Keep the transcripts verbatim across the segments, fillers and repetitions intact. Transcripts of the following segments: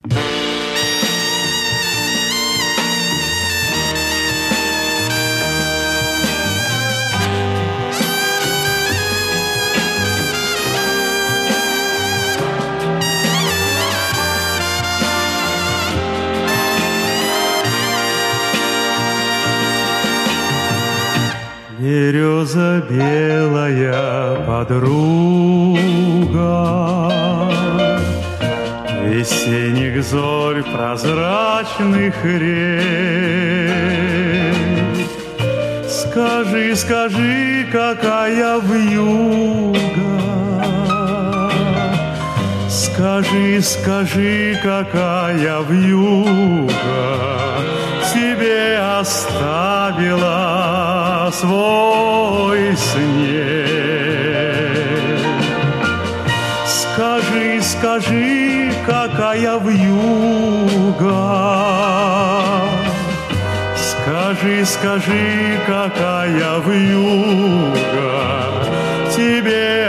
Береза белая подруга весенних зорь прозрачных рек. Скажи, скажи, какая вьюга, скажи, скажи, какая вьюга тебе оставила свой снег. Скажи, скажи, какая вьюга, скажи, скажи, какая вьюга тебе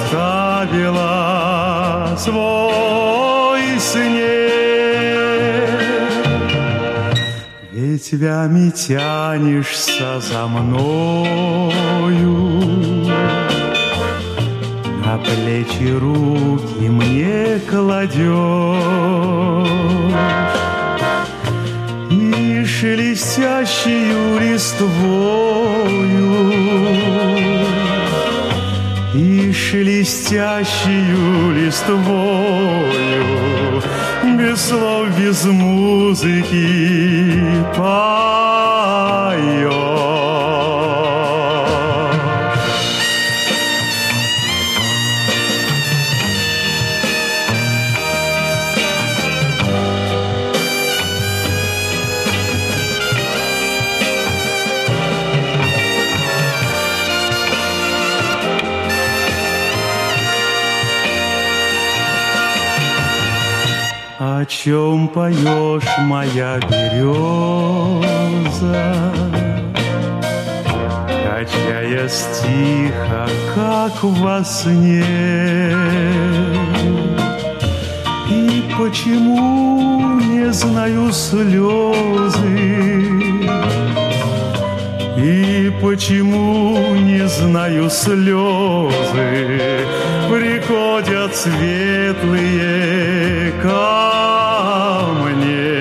оставила свой снег. Ветвями тянешься за мною, на плечи руки мне кладешь, и шелестящую листвою, и шелестящую листвою, без слов, без музыки поешь. О чем поешь, моя береза, качаясь тихо, как во сне? И почему не знаю слезы, и почему не знаю слезы приходят светлые ко мне?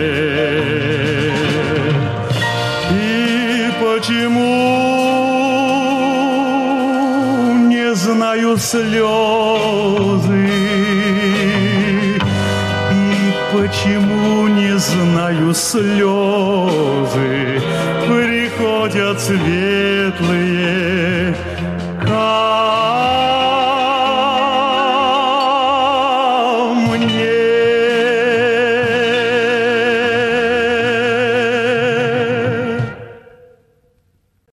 И почему не знаю слезы, и почему не знаю слезы приходят светлые